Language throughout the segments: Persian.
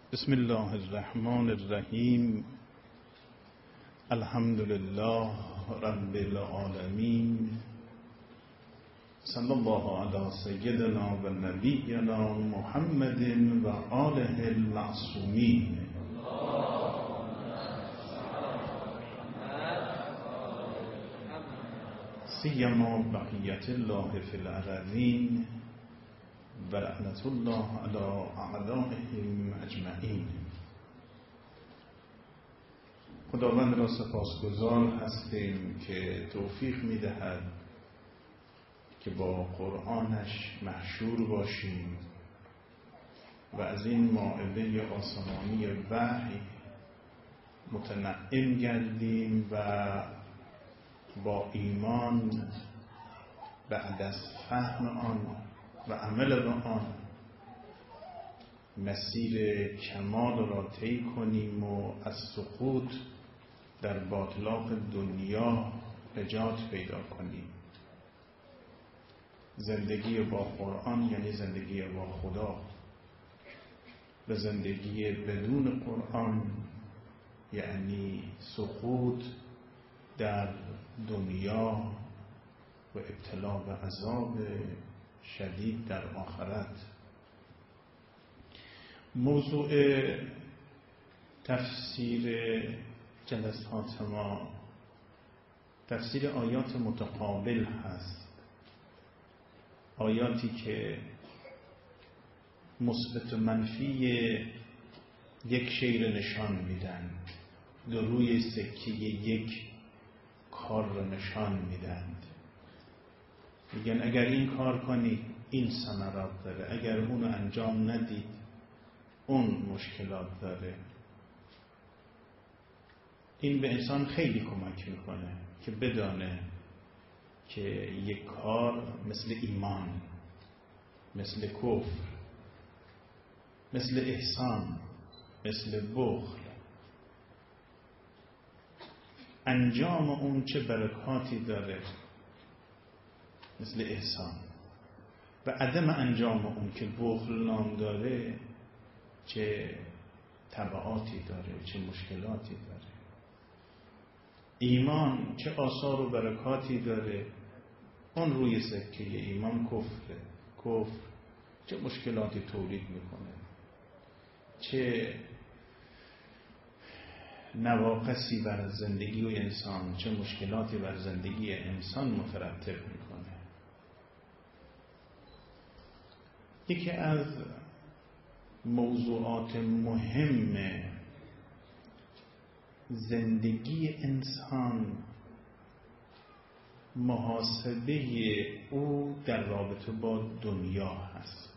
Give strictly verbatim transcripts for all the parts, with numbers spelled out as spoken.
بسم الله الرحمن الرحیم. الحمد لله رب العالمین. صلی الله علی سیدنا و نبینا محمد و آله المعصومین. سیما بقیت الله فی الارضین و لعنت الله علی اعدائهم اجمعین. خداوند را سپاسگزار هستیم که توفیق می‌دهد که با قرآنش محشور باشیم و از این مائده آسمانی وحی متنعم گردیم و با ایمان بعد از فهم آن و عمل به آن مسیر کمال را طی کنیم و از سقوط در باطلاق دنیا نجات پیدا کنیم. زندگی با قرآن یعنی زندگی با خدا و زندگی بدون قرآن یعنی سقوط در دنیا و ابتلا و عذاب شدید در آخرت. موضوع تفسیر جلسات ما تفسیر آیات متقابل هست، آیاتی که مثبت و منفی یک شی را نشان میدن، دو روی سکه یک کار را نشان میدن. میگن اگر این کار کنید این ثمرات داره، اگر اون رو انجام ندید اون مشکلات داره. این به انسان خیلی کمک میکنه که بدانه که یک کار مثل ایمان، مثل کفر، مثل احسان، مثل بخل، انجام اون چه برکاتی داره مثل احسان و عدم انجام اون که بخل نام داره چه تبعاتی داره، چه مشکلاتی داره. ایمان چه آثار و برکاتی داره، اون روی سکه ایمان کفره. کفر چه مشکلاتی تولید میکنه، چه نواقصی بر زندگی و انسان، چه مشکلاتی بر زندگی انسان مترتب میکنه. یکی از موضوعات مهم زندگی انسان محاسبه او در رابطه با دنیا هست.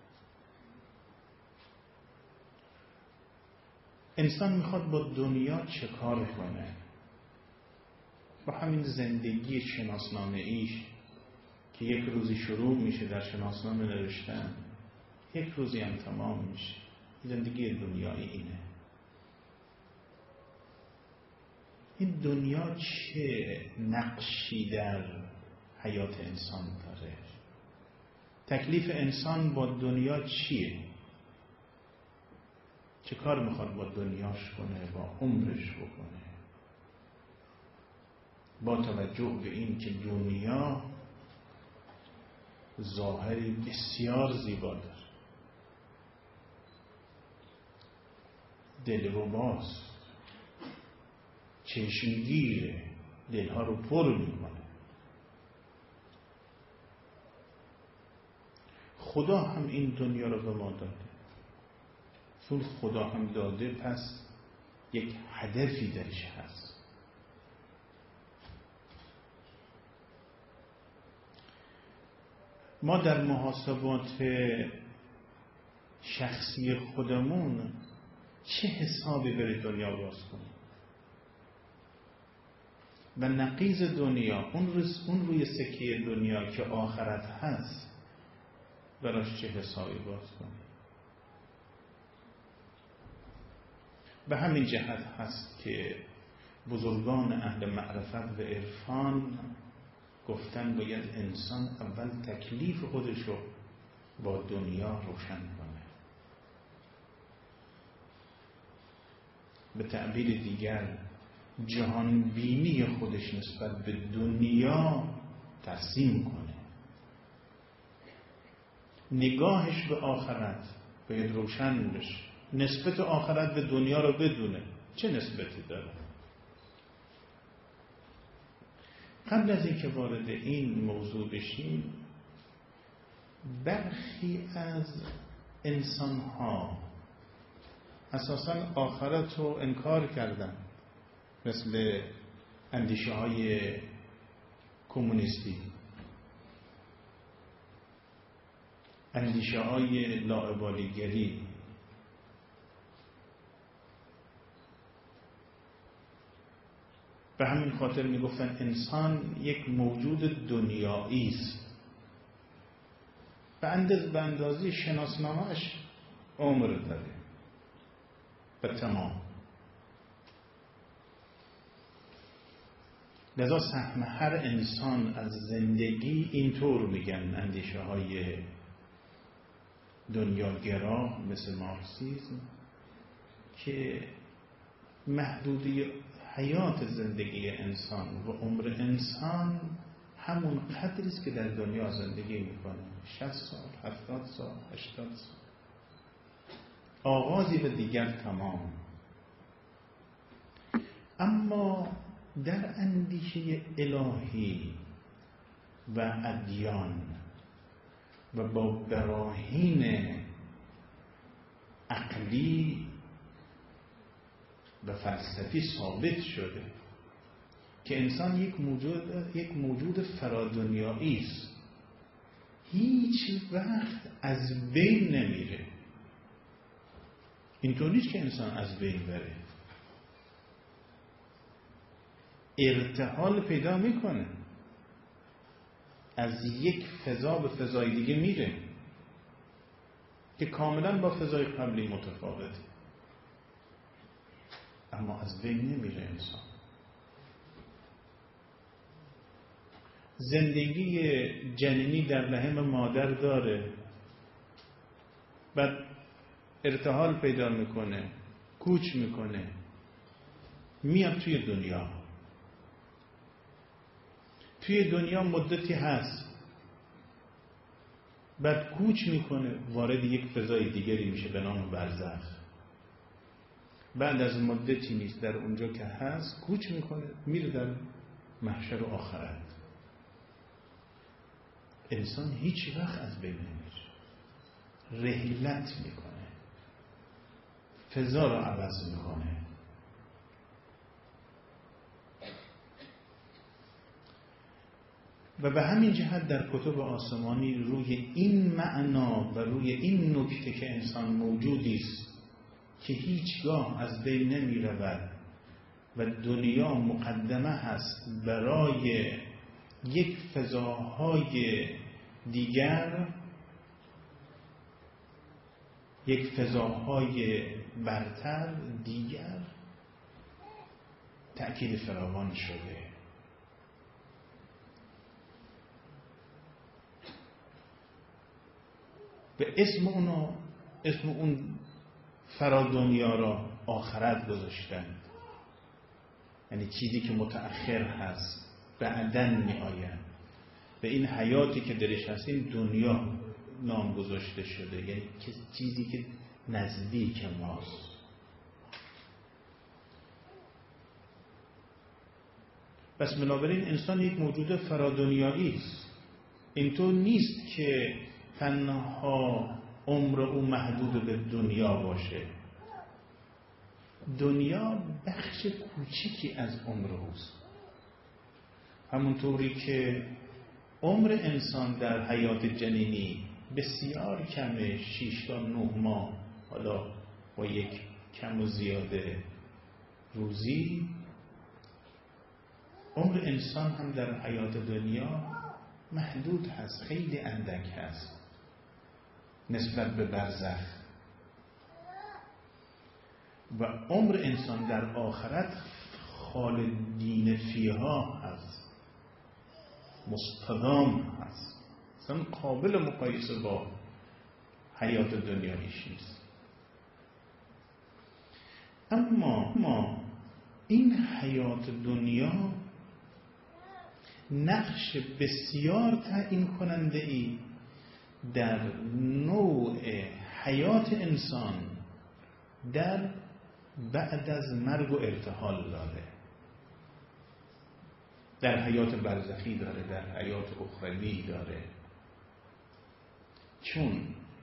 انسان میخواد با دنیا چه کار کنه؟ با همین زندگی شناسنامه ایش که یک روزی شروع میشه در شناسنامه نوشتن، یک روزی هم تمام میشه. زندگی دنیایی اینه. این دنیا چه نقشی در حیات انسان داره؟ تکلیف انسان با دنیا چیه؟ چه کار میخواد با دنیاش کنه، با عمرش بکنه؟ با توجه به این که دنیا ظاهری بسیار زیبا داره، دلرباست، چشمگیره، دلها رو پر میکنه. خدا هم این دنیا رو به ما داده. چون خدا هم داده پس یک هدفی درش هست. ما در محاسبات شخصی خودمون چه حسابی برای دنیا باز کنیم و نقیض دنیا، اون روی, اون روی سکه دنیا که آخرت هست، براش چه حسابی باز کنیم. به همین جهت هست که بزرگان اهل معرفت و عرفان گفتن باید انسان اول تکلیف خودشو با دنیا روشن کنه. به تعبیر دیگر جهان بینی خودش نسبت به دنیا ترسیم کنه، نگاهش به آخرت باید روشن بشه، نسبت آخرت به دنیا رو بدونه چه نسبتی داره. قبل از اینکه وارد این موضوع بشیم، برخی از انسان‌ها اساساً آخرت رو انکار کردن، مثل اندیشه های کمونیستی، اندیشه های لاابالیگری، به همین خاطر میگفتن انسان یک موجود دنیایی است، به اندازه به اندازه شناسنامه‌اش عمر داره به تمام. لذا سهم هر انسان از زندگی اینطور میگن اندیشه های دنیاگرا مثل مارکسیسم، که محدودی حیات زندگی انسان و عمر انسان همون قدری است که در دنیا زندگی میکنه، شصت سال، هفتاد سال، هشتاد سال، آغازی به دیگر تمام. اما در اندیشه الهی و ادیان و با براهین عقلی و فلسفی ثابت شده که انسان یک موجود یک موجود فرادنیایی است، هیچ وقت از بین نمیره. اینطور نیست که انسان از بین بره، ارتحال پیدا میکنه، از یک فضا به فضای دیگه میره که کاملا با فضای قبلی متفاوته، اما از بین نمیره انسان. زندگی جنینی در رحم مادر داره، بعد ارتحال پیدا میکنه، کوچ میکنه، میاد توی دنیا. توی دنیا مدتی هست، بعد کوچ میکنه، وارد یک فضای دیگری میشه به نام برزخ. بعد از مدتی نیست در اونجا که هست کوچ میکنه، میره در محشر و آخرت. انسان هیچ وقت از بین نمیره، رحلت میکنه، فضا رو عوض میکنه. و به همین جهت در کتب آسمانی روی این معنا و روی این نکته که انسان موجودی است که هیچگاه از بین نمی رود و دنیا مقدمه هست برای یک فضاهای دیگر، یک فضاهای برتر دیگر، تأکید فراوان شده. به اسم اونو اسم اون فرادنیا را آخرت گذاشتن، یعنی چیزی که متأخر هست، بعدن می آید. به این حیاتی که درش هستیم دنیا نام گذاشته شده، یعنی چیزی که نزدیک ماست. پس بنابراین انسان یک موجود فرادنیایی است. اینطور نیست که تنها عمر او محدود به دنیا باشه. دنیا بخش کوچیکی از عمر اوست. همونطوری که عمر انسان در حیات جنینی بسیار کمه، شش تا نه ماه، حالا با یک کم و زیاده روزی، عمر انسان هم در حیات دنیا محدود هست، خیلی اندک هست نسبت به برزخ. و عمر انسان در آخرت خالدین فیها هست، مستدام هست، اصلا قابل مقایسه با حیات دنیاییش نیست. اما ما این حیات دنیا نقش بسیار تعیین کننده ای در نوع حیات انسان در بعد از مرگ و ارتحال داره، در حیات برزخی داره، در حیات اخروی داره. چون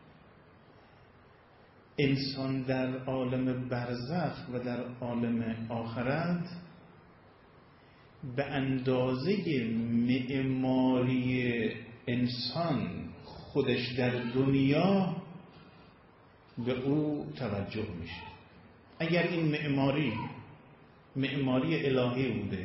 انسان در عالم برزخ و در عالم آخرت به اندازه معماری انسان خودش در دنیا به او توجه میشه. اگر این معماری معماری الهی بوده،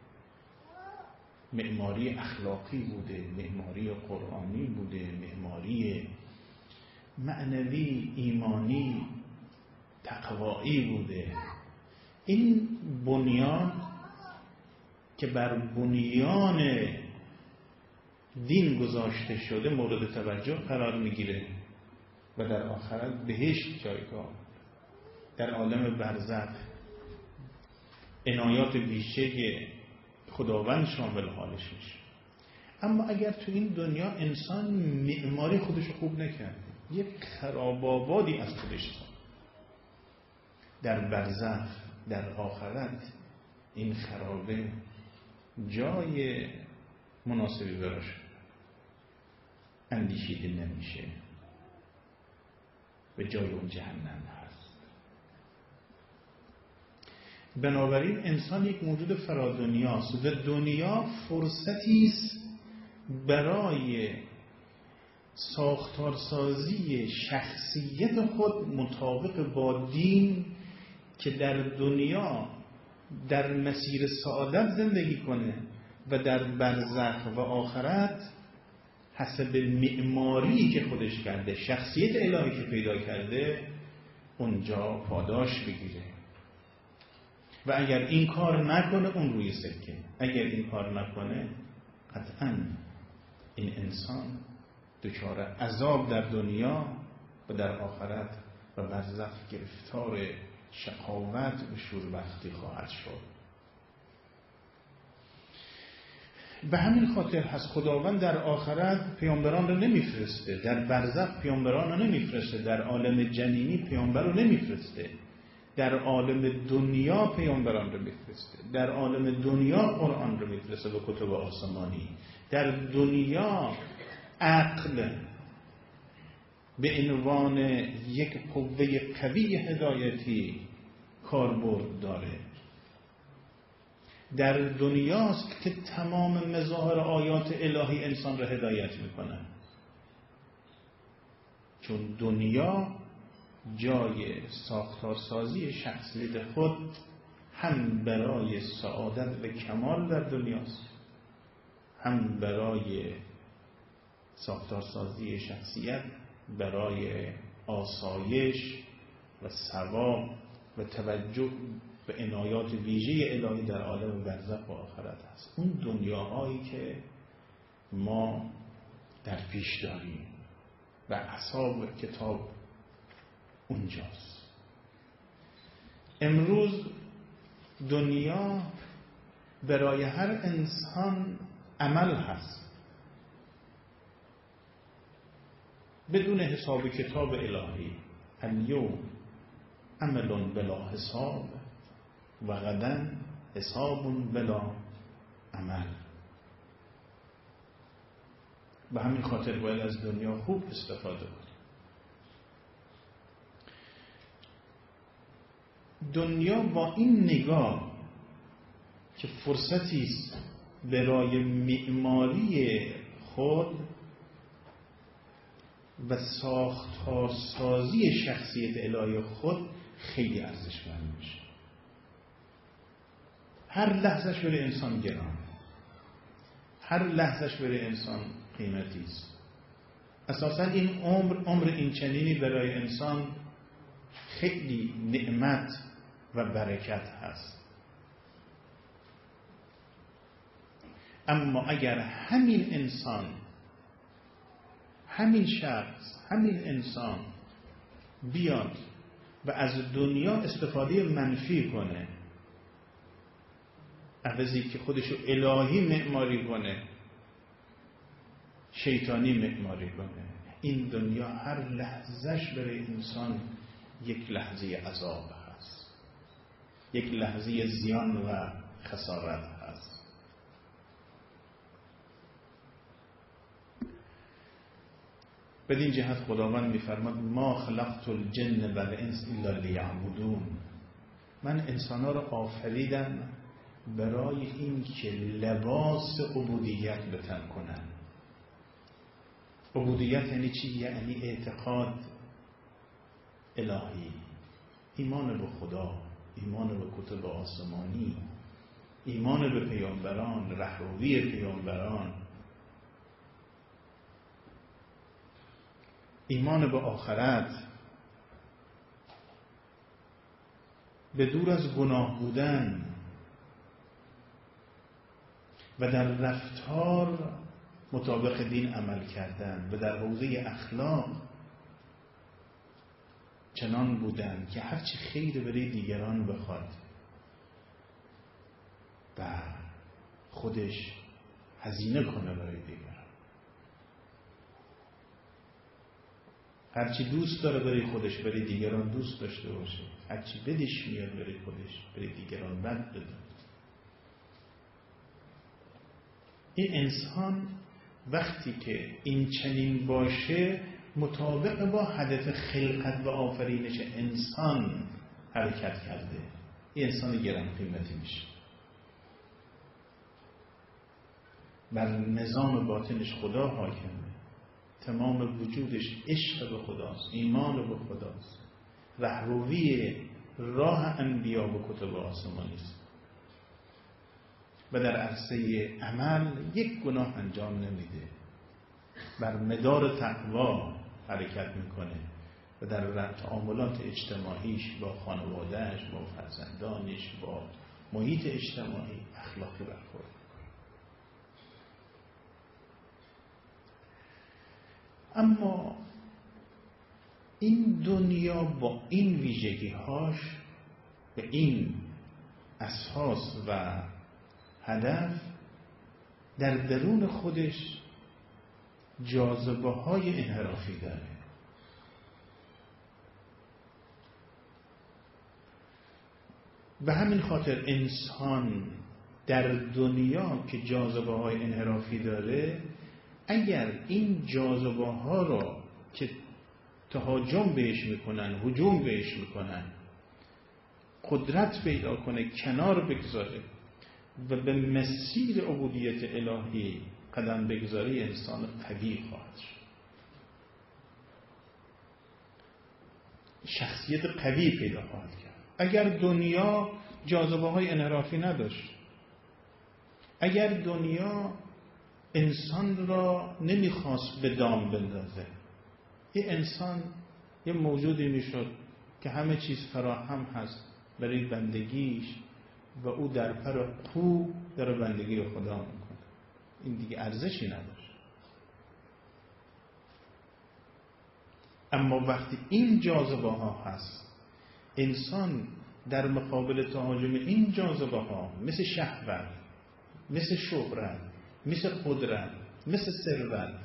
معماری اخلاقی بوده، معماری قرآنی بوده، معماری معنوی ایمانی تقوایی بوده، این بنیان که بر بنیان دین گذاشته شده مورد توجه قرار میگیره و در آخرت بهشت جایگاه، در عالم برزخ عنایات ویژه خداوند شامل حالش میشه. اما اگر تو این دنیا انسان معماری خودش خوب نکرد، یک خراب‌آبادی از خودش ساخت، در برزخ در آخرت این خرابه جای مناسبی براش اندیشیده نمیشه، به جای اون جهنم هست. بنابراین انسان یک موجود فرادنیاست و دنیا فرصتی است برای ساختارسازی شخصیت خود مطابق با دین که در دنیا در مسیر سعادت زندگی کنه و در برزخ و آخرت حسب معماری که خودش کرده، شخصیت الهی که پیدا کرده، اونجا پاداش بگیره. و اگر این کار نکنه اون روی سکه. اگر این کار نکنه قطعاً این انسان دچار عذاب در دنیا و در آخرت و برزخ گرفتار شقاوت و شوربختی خواهد شد. به همین خاطر هست خداوند در آخرت پیامبران رو نمیفرسته، در برزخ پیامبران رو نمیفرسته، در عالم جنینی پیامبر رو نمیفرسته، در عالم دنیا پیامبران رو میفرسته، در عالم دنیا قرآن رو میفرسته و کتب آسمانی، در دنیا عقل به عنوان یک قوه قوی هدایتی کاربرد داره. در دنیاست که تمام مظاهر آیات الهی انسان را هدایت میکنه، چون دنیا جای ساختارسازی شخصیت خود هم برای سعادت و کمال در دنیاست، هم برای ساختارسازی شخصیت برای آسایش و ثواب و توجه به عنایات ویژه الهی در عالم برزخ و آخرت است. اون دنیاهایی که ما در پیش داریم و اصحاب کتاب اونجاست. امروز دنیا برای هر انسان عمل هست بدون حساب کتاب الهی. الیوم عمل بلا حساب و غدا حساب بلا عمل. به همین خاطر باید از دنیا خوب استفاده کنیم. دنیا با این نگاه که فرصتی است برای معماری خود و ساختارسازی شخصیت الهی خود خیلی ارزشمند میشه. هر لحظهش برای انسان گرانه، هر لحظهش برای انسان قیمتی است. اساساً این عمر عمر این چنینی برای انسان خیلی نعمت و برکت هست. اما اگر همین انسان، همین شخص، همین انسان بیاد و از دنیا استفاده منفی کنه، عوضی که خودشو الهی معماری کنه شیطانی معماری کنه. این دنیا هر لحظهش برای انسان یک لحظه عذاب هست، یک لحظه زیان و خسارت هست. بدین جهت خداوند می‌فرماد ما خلقت الجن والانس الا لیعبدون، من انسان‌ها را آفریدم برای این که لباس عبودیت به تن کنن. عبودیت یعنی چی؟ یعنی اعتقاد الهی، ایمان به خدا، ایمان به کتب آسمانی، ایمان به پیامبران، رهروی پیامبران، ایمان به آخرت، به دور از گناه بودن و در رفتار مطابق دین عمل کردن و در حوزه اخلاق چنان بودن که هرچی خیر برای دیگران بخواد و خودش هزینه کنه برای دیگران، هرچی دوست داره برای خودش برای دیگران دوست داشته باشه، هرچی بدش میاد برای خودش برای دیگران بد بده. این انسان وقتی که این چنین باشه مطابق با هدف خلقت و آفرینش انسان حرکت کرده، این انسان گران قیمتی میشه. بر نظام باطنش خدا حاکمه، تمام وجودش عشق به خداست، ایمان به خداست، رهروی راه انبیا و کتب آسمانی است و در عرصه عمل یک گناه انجام نمیده، بر مدار تقوا حرکت میکنه و در تعاملات اجتماعیش با خانوادهش، با فرزندانش، با محیط اجتماعی اخلاقی برخورد. اما این دنیا با این ویژگی‌هاش به این اساس و هدف در درون خودش جاذبه های انحرافی داره. به همین خاطر انسان در دنیا که جاذبه های انحرافی داره، اگر این جاذبه ها را که تهاجم بهش میکنن، هجوم بهش میکنن، قدرت پیدا کنه، کنار بگذاره و به مسیر عبودیت الهی قدم بگذاره، انسان قوی خواهد شد، شخصیت قوی پیدا خواهد کرد. اگر دنیا جاذبه های انحرافی نداشت، اگر دنیا انسان را نمیخواست به دام بندازه، یه انسان یه موجودی میشد که همه چیز فراهم هست برای بندگیش و او در پر کو داره بندگی خدا میکنه، این دیگه ارزشی نداشت. اما وقتی این جاذبه ها هست، انسان در مقابل تهاجم این جاذبه ها مثل شهوت، مثل شهرت، مثل قدرت، مثل ثروت،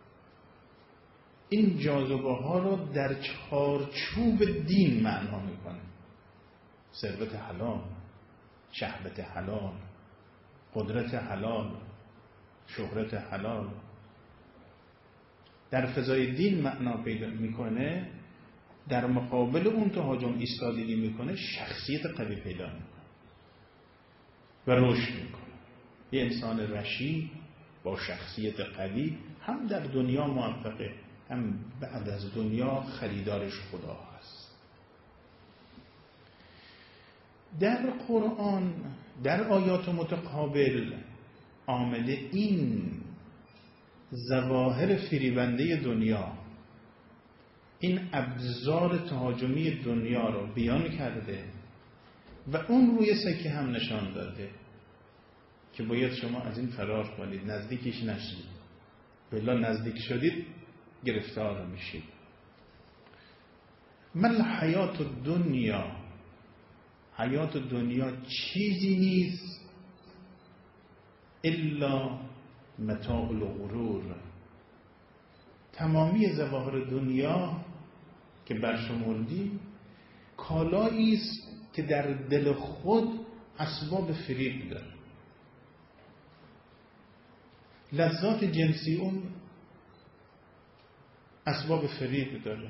این جاذبه ها رو در چارچوب دین معنا میکنه. ثروت حلال، شهوت حلال، قدرت حلال، شهرت حلال در فضای دین معنا پیدا میکنه، در مقابل اون تهاجم ایستادگی میکنه، شخصیت قوی پیدا میکنه و رشد میکنه. یه انسان رشید با شخصیت قوی هم در دنیا موفقه، هم بعد از دنیا خریدارش خدا هست. در قرآن در آیات متقابل آمده این ظواهر فریبنده دنیا، این ابزار تهاجمی دنیا رو بیان کرده و اون روی سکه هم نشان داده که باید شما از این فرار کنید، نزدیکش نشید، بلا نزدیک شدید گرفتار میشید. من حیات دنیا، حیات دنیا چیزی نیست الا متاع الغرور. تمامی ظواهر دنیا که برشمردی کالایی است که در دل خود اسباب فریب داره. لذات جنسی اون اسباب فریب داره.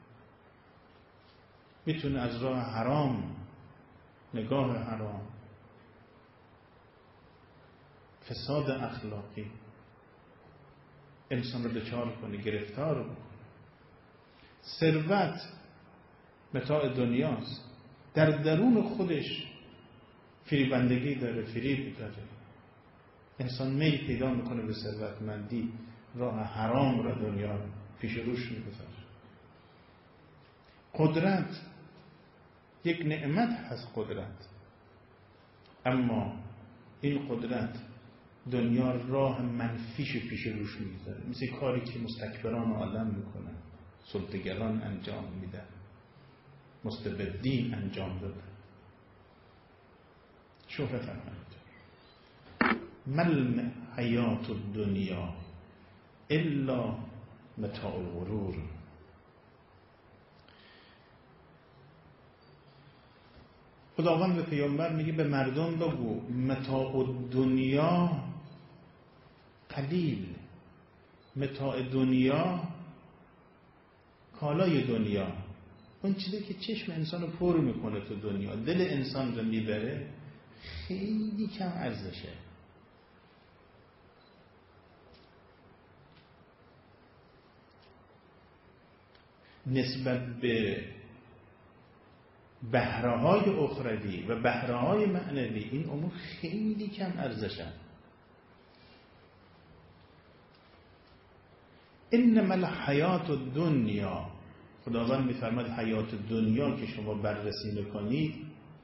میتونه از راه حرام، نگاه حرام، فساد اخلاقی انسان رو دچار کنه، گرفتار بکنه. ثروت متاع دنیاست، در درون خودش فریبندگی داره، فریب داره. انسان میل پیدا میکنه به ثروتمندی، راه حرام را دنیا پیش روش میگذاره. قدرت یک نعمت هست قدرت، اما این قدرت دنیا راه منفیش پیش روش میگذاره، مثل کاری که مستکبران عالم میکنن، سلطه‌گران انجام میدن، مستبدین انجام دادن. شهرت فرمایید مل حیات الدنیا الا متاع الغرور. خداوند به پیامبر میگه به مردم بگو متاع الدنیا قلیل، متاع دنیا، کالای دنیا، اون چیزی که چشم انسان رو پر میکنه تو دنیا، دل انسان رو میبره، خیلی کم ارزشه. نسبت به بهره‌های اخروی و بهره‌های معنوی این امور خیلی کم ارزشن. انما الحیات الدنیا، خداوند میفرماید حیات دنیا که شما بررسی میکنید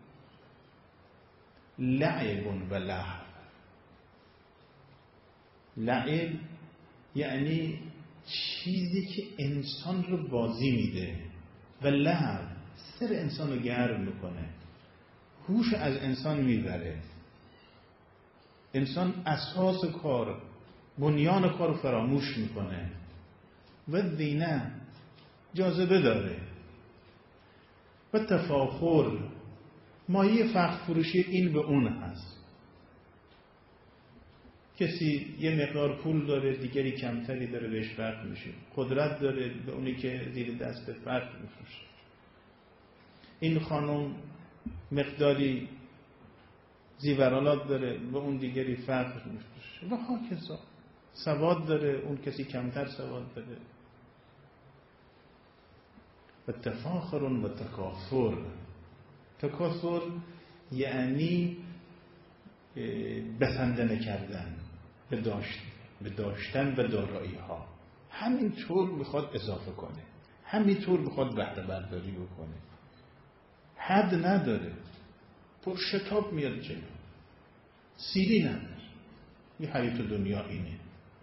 لعب و لهو. لعب یعنی چیزی که انسان رو بازی میده و لهو سر انسان رو گرم میکنه، هوش از انسان میبره، انسان اساس کار، بنیان کار رو فراموش میکنه. و دینه جاذبه داره و تفاخر، مایه فخر فروشی این به اون هست. کسی یه مقدار پول داره، دیگری کمتری داره، بهش فرق میشه. قدرت داره، به اونی که زیر دست فرق میفروشه. این خانم مقداری زیورالات داره، به اون دیگری فرق میفروشه و هاکذا. سواد داره، اون کسی کمتر سواد داره. و تفاخر و تکاثر. تکاثر یعنی بسندن کردن به داشتن به داشتن و دارایی ها. همین طور میخواد اضافه کنه، همین طور میخواد بهره برداری بکنه، حد نداره، پر شتاب میاد جلو، سیری نداره. این حیات دنیا اینه.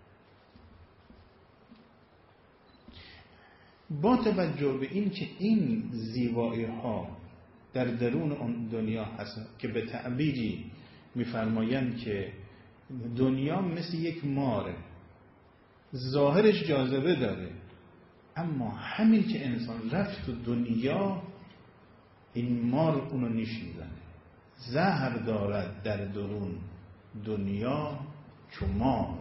با توجه به این که این زیبایی ها در درون اون دنیا هست که به تعبیری میفرمایند که دنیا مثل یک ماره، ظاهرش جاذبه داره، اما همین که انسان رفت تو دنیا این مار اونو نیش میزنه. زهر دارد در درون دنیا چو مار،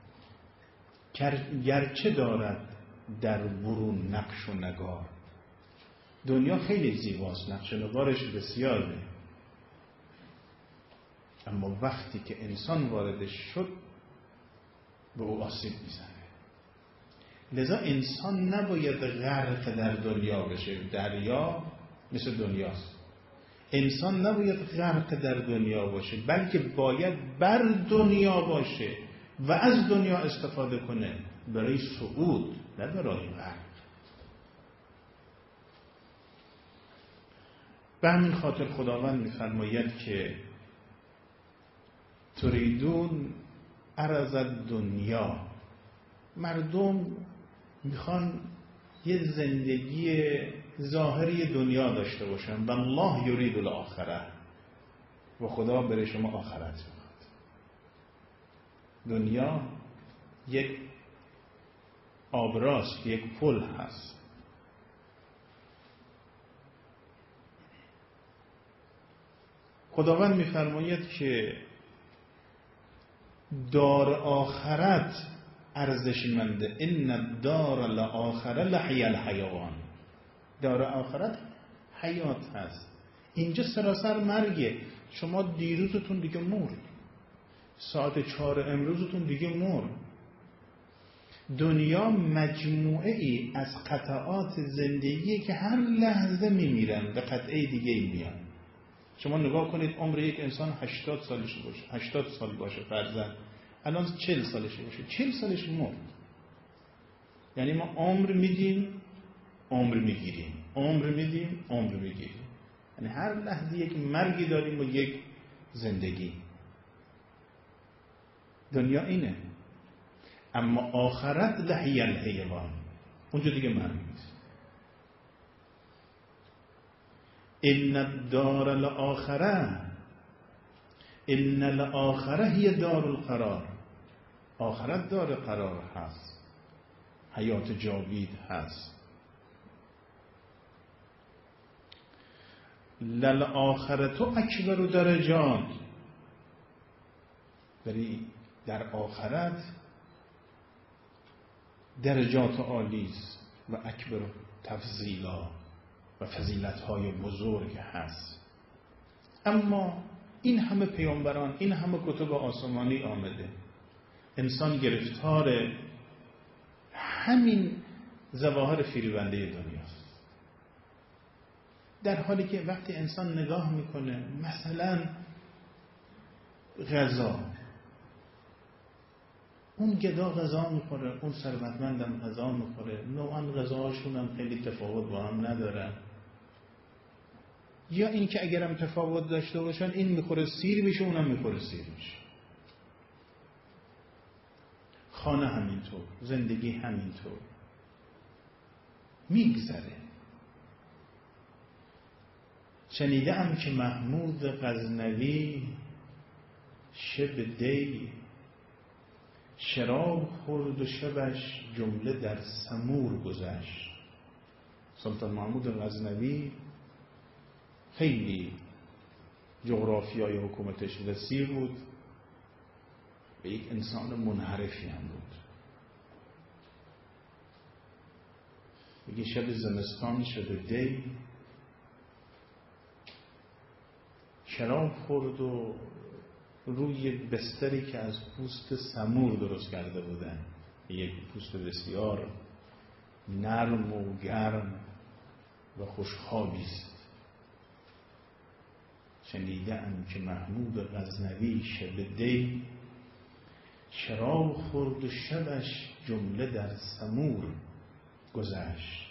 گرچه دارد در برون نقش و نگار. دنیا خیلی زیباست، نقش و نگارش بسیاره، اما وقتی که انسان واردش شد به او آسیب میزنه. لذا انسان نباید غرق در دنیا بشه. دریا مثل دنیاست. انسان نباید غرق در دنیا باشه، بلکه باید بر دنیا باشه و از دنیا استفاده کنه برای صعود، نه برای غرق. به همین خاطر خداوند می‌فرماید که تریدون عرض دنیا، مردم میخوان یه زندگی ظاهری دنیا داشته باشن و الله یرید الاخره، و خدا برای شما آخرت میخواد. دنیا یک آبراست، یک پل هست. خداوند میفرماید که دار آخرت ارزشمنده. ان الدار الاخره لحی الحیوان. دار آخرت حیات هست. اینجا سراسر مرگه. شما دیروزتون دیگه مرد، ساعت چهار امروزتون دیگه مرد. دنیا مجموعه ای از قطعات زندگیه که هر لحظه میمیرن و قطعه دیگه ای میان. شما نگاه کنید عمر یک انسان هشتاد سالش باشه، هشتاد سال باشه فرضاً، الان چهل سالش باشه، چهل سالش مرد. یعنی ما عمر میدیم، عمر میگیریم، عمر میدیم، عمر میگیریم. یعنی هر لحظه یک مرگی داریم و یک زندگی. دنیا اینه. اما آخرت لحی الحیوان، اونجا دیگه مرگ نیست. ان الدار الاخره، ان الاخره هی دار القرار. آخرت دار قرار هست، حیات جاوید هست. للآخرت اکبر درجات، ولی در آخرت درجات عالی است و اکبر تفضیلا و فضیلت‌های بزرگ هست. اما این همه پیامبران، این همه کتب آسمانی آمده، انسان گرفتار همین ظواهر فریبنده دنیاست. در حالی که وقتی انسان نگاه میکنه مثلا غذا، اون گدا غذا میخوره، اون ثروتمندم غذا میخوره، نوعا غذاهاشون هم خیلی تفاوت با هم ندارن. یا این که اگرم تفاوت داشته باشن، این میخوره سیر میشه، اونم میخوره سیر میشه. خانه همینطور، زندگی همینطور میگذره. شنیدم که محمود غزنوی شب دی شراب خورد و شبش جمله در سمور گذشت. سلطان محمود غزنوی خیلی جغرافیای حکومتش وسیع بود و یک انسان منحرفی هم بود. میگه شب زمستان شب دی شراب خورد و روی بستری که از پوست سمور درست کرده بودن، یک پوست بسیار نرم و گرم و خوشخوابی است. شنیدم که محمود غزنوی شب دی شراب خورد و شبش جمله در سمور گذشت.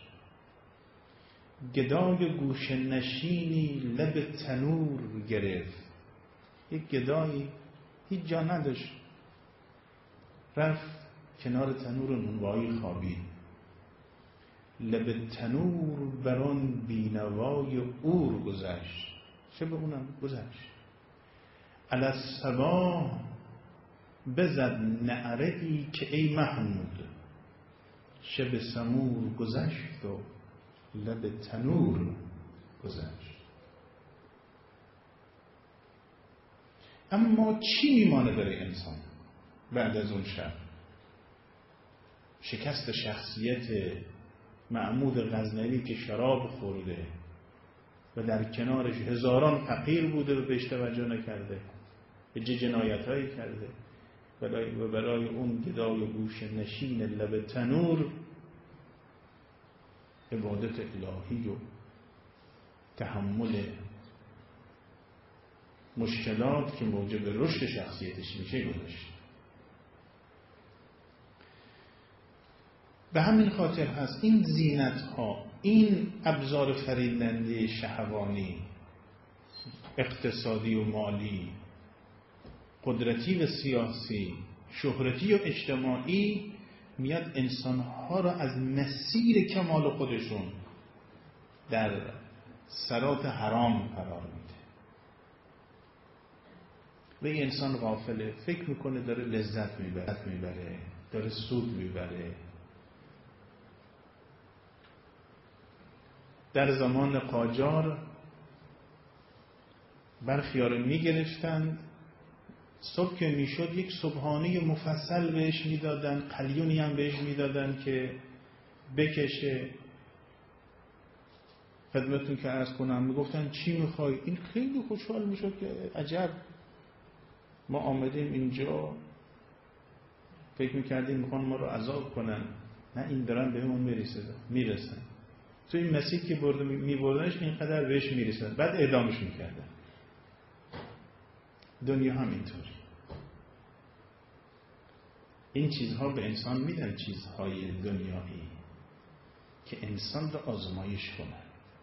گدای گوشه نشینی لب تنور گرفت. یک گدایی هیچ جا نداشت، رفت کنار تنور نونوایی خوابید. لب تنور بران بینوای اور گذشت. شب اونم گذشت. علی الصباح بزد نعره ای که ای محمود، شب سمور گذشت و لب تنور گذشت. اما چی میمانه برای انسان بعد از اون شب؟ شکست شخصیت محمود غزنوی که شراب خورده و در کنارش هزاران فقیر بوده و بهش توجه نکرده، به چه جنایتایی کرده، و برای اون گدای گوش نشین لب تنور عبادت الهی و تحمل مشکلات که موجب رشد شخصیتش میشه گذاشت. به همین خاطر هست این زینت ها، این ابزار فریبنده شهوانی، اقتصادی و مالی، قدرتی و سیاسی، شهرتی و اجتماعی، میاد انسانها را از مسیر کمال خودشون در سرات حرام قرار میده و این انسان غافله، فکر میکنه داره لذت میبره میبره داره سود میبره. در زمان قاجار برخی‌ها رو میگرفتند، صبح که میشد یک صبحانه مفصل بهش میدادن، قلیونی هم بهش میدادن که بکشه. خدمتون که عرض کنم میگفتن چی میخوای؟ این خیلی خوشحال میشد که عجب ما آمدیم اینجا، فکر میکردیم میخوان ما رو عذاب کنن، نه این دارن بهمون میرسن میرسن تو این مسیر که برده میبردنش اینقدر بهش میرسن، بعد اعدامش میکردن. دنیا هم اینطوری. این چیزها به انسان میدن چیزهای دنیایی که انسان رو آزمایش کنه.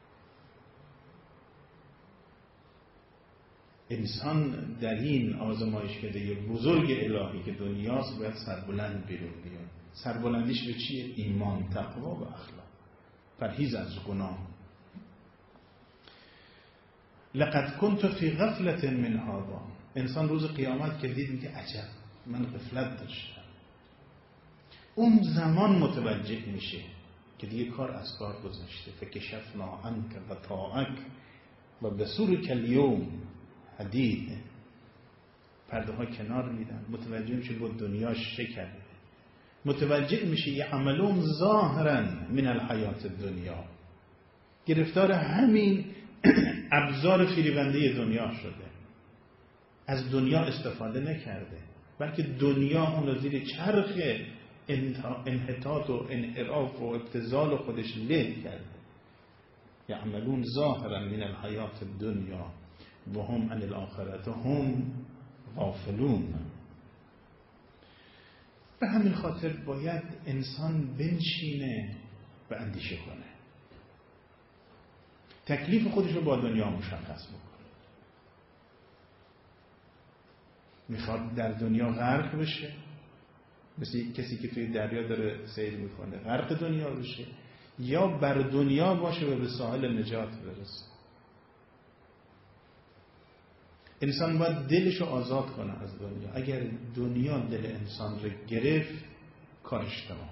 انسان در این آزمایشکده بزرگ الهی که دنیاست باید سربلند بیرون بیاد. سربلندیش به چیه؟ ایمان، تقوا و اخلاق، پرهیز از گناه. لقد كنت فی غفلة من هذا. انسان روز قیامت که دید میگه عجب من غفلت داشتم. اون زمان متوجه میشه که دیگه کار از کار گذشته. فکشفنا عنک غطاءک و بصورک الیوم حدید. پرده ها کنار میدن، متوجه میشه با دنیاش شکر، متوجه میشه یه عملون ظاهرا من الحیات دنیا، گرفتار همین ابزار فریبنده دنیا شده، از دنیا استفاده نکرده، بلکه دنیا اون زیر چرخ انحطاط و انحراف و ابتذال خودش له کرده. یعملون ظاهرا من الحیات دنیا و هم عن الاخرة هم غافلون. به همین خاطر باید انسان بنشینه و اندیشه کنه، تکلیف خودش رو با دنیا مشخص بکنه. میخواد در دنیا غرق بشه، مثل کسی که توی دریا داره سیر میکنه غرق دنیا بشه، یا بر دنیا باشه و به ساحل نجات برسه. انسان باید دلش رو آزاد کنه از دنیا. اگر دنیا دل انسان رو گرفت کارش تمام.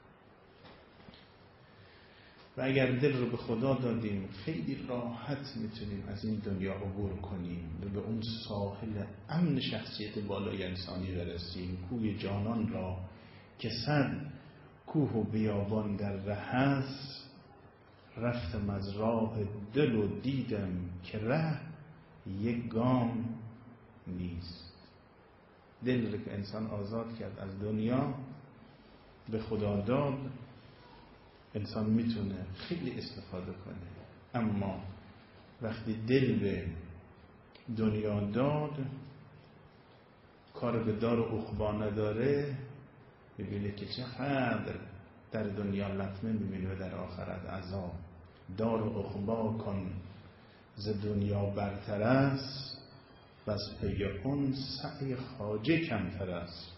و اگر دل رو به خدا دادیم خیلی راحت میتونیم از این دنیا عبور کنیم و به اون ساحل امن شخصیت بالای انسانی برسیم. کوی جانان را که صد کوه و بیابان در ره است، رفتم از راه دل و دیدم که ره یک گام نیست. دل رو که انسان آزاد کرد از دنیا به خدا داد، انسان میتونه خیلی استفاده کنه. اما وقتی دل به دنیا داد، کار به دار و عقبا نداره، ببینه که چقدر در دنیا لطمه میبینه و در آخرت عذاب. دار و عقبا کن ز دنیا برتر است، بس پی اون سعی خواجه کمتر است.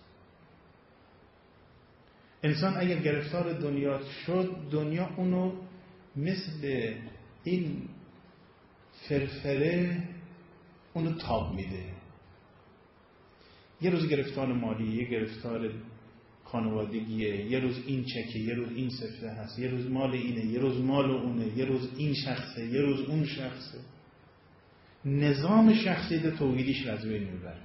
انسان اگر گرفتار دنیا شد، دنیا اونو مثل این فرفره اونو تاب میده. یه روز گرفتار مالی، یه گرفتار خانوادگیه، یه روز این چکه، یه روز این سفته هست، یه روز مال اینه، یه روز مال اونه، یه روز این شخصه، یه روز اون شخصه. نظام شخصیت توحیدیش از بین میبره.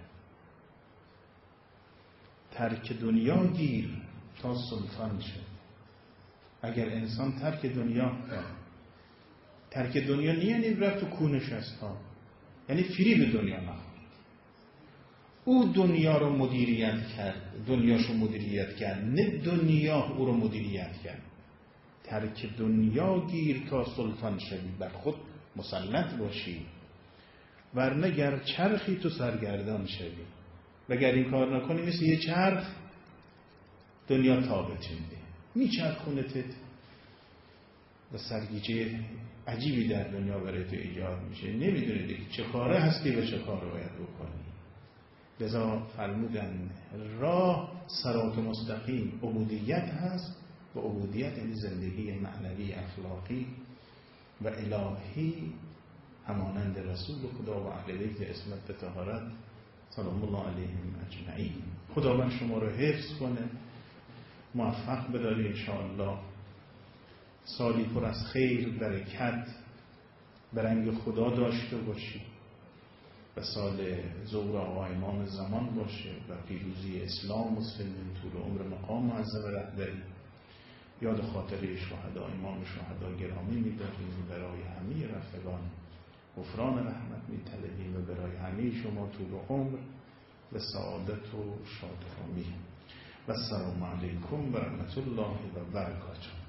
ترک دنیا گیر تا سلطان شد. اگر انسان ترک دنیا کرد، ترک دنیا نیه یعنی رفت تو کونش هست ها، یعنی فری به دنیا نخورد. او دنیا رو مدیریت کرد، دنیاشو مدیریت کرد، نه دنیا او رو مدیریت کرد. ترک دنیا گیر تا سلطان شوی، بر خود مسلط باشی، ورنه گر چرخی تو سرگردان شوی. وگر این کار نکنی مثل یه چرخ دنیا تابت میده، میچرخونتت و سرگیجه عجیبی در دنیا برای تو ایجاد میشه. نمیدونی دیگه چه کاره هستی و چه کار باید بکنی. لذا فرمودن راه صراط مستقیم عبودیت هست و عبودیت یعنی زندگی معنوی اخلاقی و الهی همانند رسول خدا و اهل بیت عصمت طهارت سلام الله علیهم اجمعین. خداوند شما رو حفظ کنه، موفق بداره انشاءالله سالی پر از خیر، برکت به رنگ خدا داشته باشی و سال ظهور آقا امام زمان باشه و پیروزی اسلام مسلمین، طول عمر مقام معظم رهبری. یاد خاطره شهدا، امام شهدا گرامی می‌داریم، برای همه رفقان غفران رحمت می‌طلبیم و برای همه شما طول عمر و سعادت و شادکامی. و السلام علیکم و رحمت الله و برکاته.